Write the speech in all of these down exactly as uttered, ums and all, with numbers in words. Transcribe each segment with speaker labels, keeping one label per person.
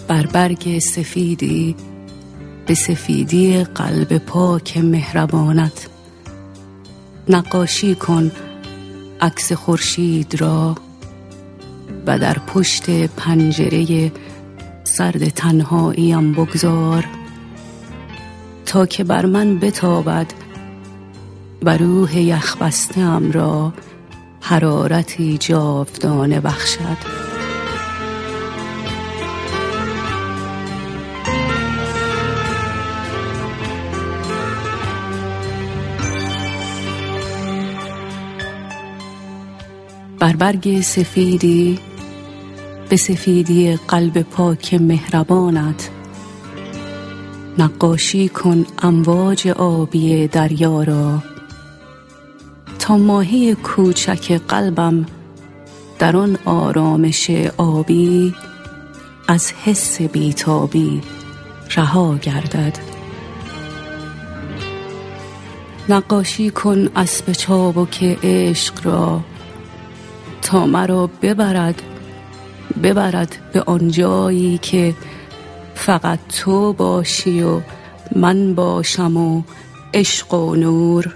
Speaker 1: بر برگ سفیدی به سفیدی قلب پاک مهربانت نقاشی کن عکس خورشید را و در پشت پنجره سرد تنهاییم بگذار تا که بر من بتابد و روح یخبسته ام را حرارتی جاودانه بخشد. بر برگ سفیدی به سفیدی قلب پاک مهربانت نقاشی کن امواج آبی دریا را تا ماهی کوچک قلبم در آن آرامش آبی از حس بیتابی رها گردد. نقاشی کن اسب چابک عشق را تا مرا ببرد ببرد به آن جایی که فقط تو باشی و من باشم و عشق و نور.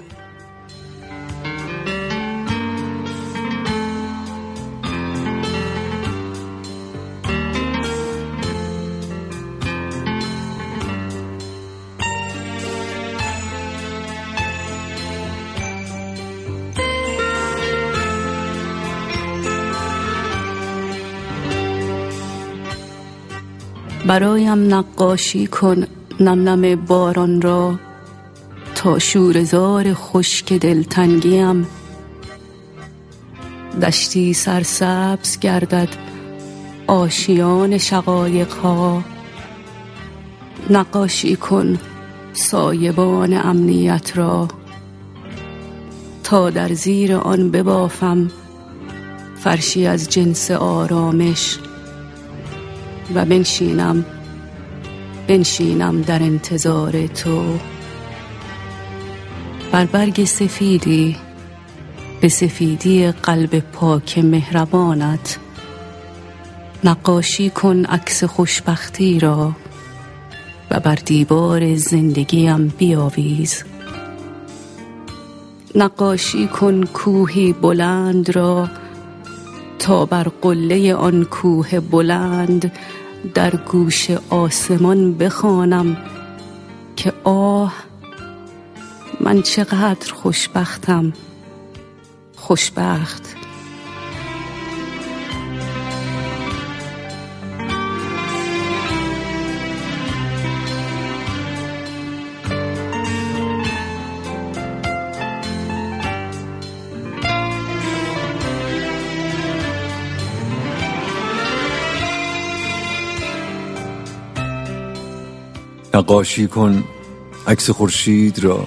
Speaker 1: برایم نقاشی کن نم نم باران را تا شوره‌زار خشک دلتنگیم دشتی سرسبز گردد آشیان شقایق‌ها. نقاشی کن سایبان امنیت را تا در زیر آن ببافم فرشی از جنس آرامش و بنشینم بنشینم در انتظار تو. بر برگ سفیدی به سفیدی قلب پاک مهربانت نقاشی کن عکس خوشبختی را و بر دیوار زندگیم بیاویز. نقاشی کن کوهی بلند را تا بر قله آن کوه بلند در گوش آسمان بخوانم که آه من چقدر خوشبختم خوشبخت.
Speaker 2: نقاشی کن عکس خورشید را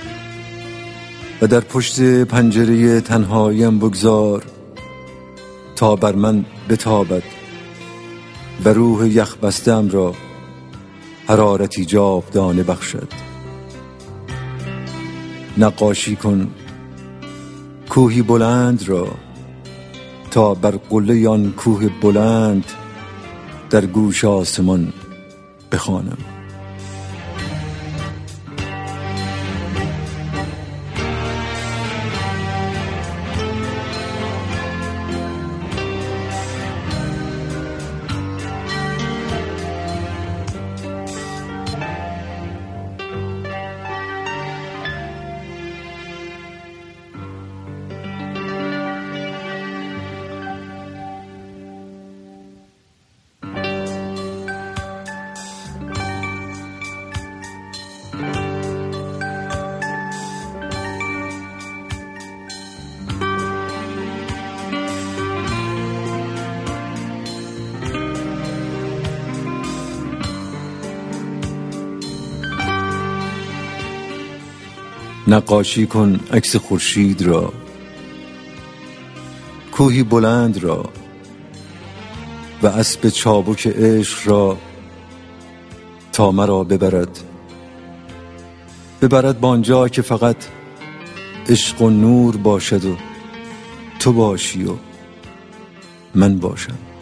Speaker 2: و در پشت پنجره تنهاییم بگذار تا بر من بتابد و روح یخ بسته‌ام را حرارتی جاودانه بخشد. نقاشی کن کوهی بلند را تا بر قله آن کوه بلند در گوش آسمان بخوانم. نقاشی کن عکس خورشید را، کوهی بلند را و اسب چابک عشق را تا مرا ببرد ببرد به آنجا که فقط عشق و نور باشد و تو باشی و من باشم.